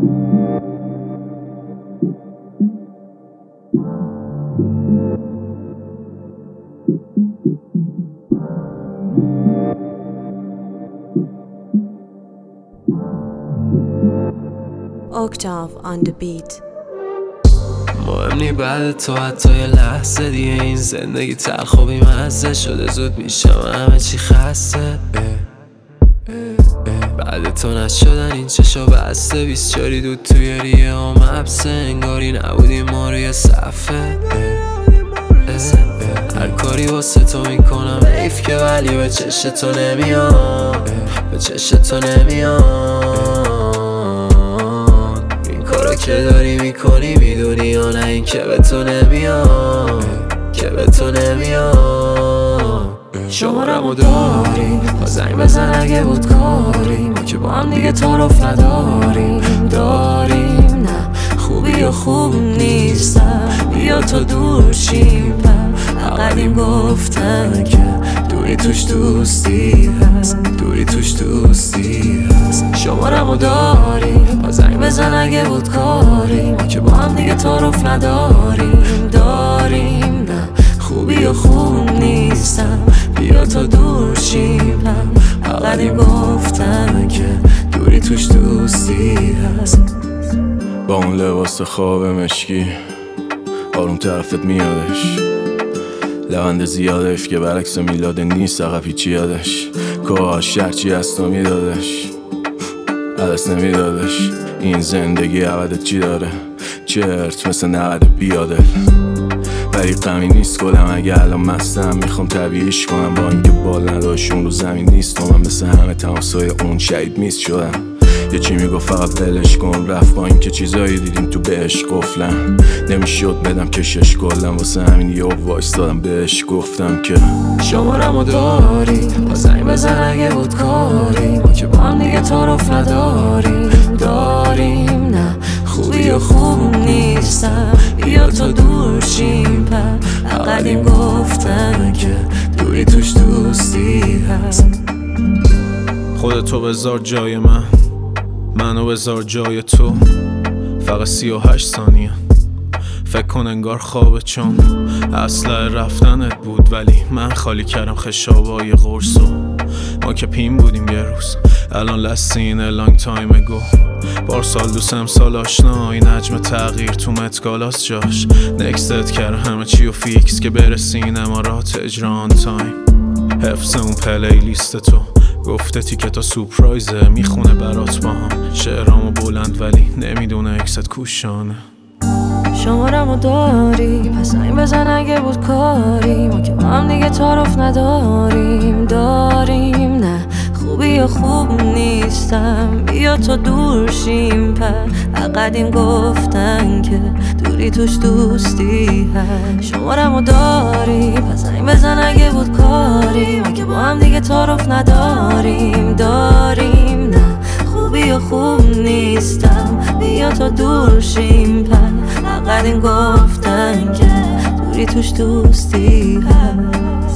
Octave on the beat. مهم نی بعد تو حتی یه لحظه دیگه این زندگی تلخ و بیمزه شده، زود میشم همه چی خسته. بعد تو نشدن این چشا بسته، 24 دود توی ریه و مبسه، انگاری نبودی ما روی صفحه. هر کاری واسه تو میکنم حیف که، ولی به چش تو نمیام، به چش تو نمیام. این کارا که داری میکنی میدونی یا نه، این که به تو نمیام، که به تو نمیام. شمارمو داری با زنگ بزن اگه بود کاری، ما که با هم دیگه تعارف داریم نه خوبی و خوب نیستم، بیا تو دور شیم. قدیم گفتن که دوری توش دوستی هست، دوری توش دوستی هست. شمارمو داری با زنگ بزن اگه بود کاری، ما که با هم دیگه تعارف داریم نه خوبی و خوب نیستم، بیا تا دور شیم. قدیم گفتن که دوری توش دوستی هست. با اون لباس خواب مشکی آروم طرفت میادش، لبند زیادش که برعکس میلاد نیست، عقب هیچی یادش، کاش هرچی از تو میدادش عدس نمیدادش. این زندگی عوضت چی داره؟ چرت مثل نقد بیاده، ولی غمی نیست کلم اگه الان مستم، میخوام طبیعیش کنم با اینکه بال نداشون رو زمین نیست. و من مثل همه تماسای اون شهید میست شدم. یه چی میگفت فقط ولش کن، رفت با اینکه چیزایی دیدیم تو بهش قفلم، نمیشد بدم کشش کلم، واسه همین یه وایستادم بهش گفتم که شمارمو داری با زنگ بزن اگه بود کاری، ما که با هم دیگه تعارف داریم نه خوبی و خوب نیستم، بیا تو دور شیم. قدیم گفتن که دوری توش دوستی هست. خودتو بذار جای من، منو بذار جای تو، فقط 38 ثانیه. فکر کن انگار خوابه چون اصلا رفتنت بود، ولی من خالی کردم خشابای قرصو. ما که پیم بودیم یه روز، الان لستین لانگ تایم اگو. بارسال دوست امسال آشنا، این حجم تغییر تو متگالاس جاش. نکستت کرد همه چی و فیکس که برسین امارات اجران تایم. حفظ اون پلی لیست تو گفته تیکتا سورپرایزه، میخونه برات با هم شعرامو بلند ولی نمیدونه اکست کوشانه. شمارمو داری پس زنگ بزن اگه بود کاری، ما که با هم دیگه تعارف داریم نه خوبی و خوب نیستم، بیا تو دور شیم. قدیم گفتن که دوری توش دوستی هست. شمارمو داری پس زنگ بزن اگه بود کاری، ما که با هم دیگه تعارف داریم نه خوبی و خوب نیستم، بیا تو دور شیم. قدیم گفتن که دوری توش دوستی هست.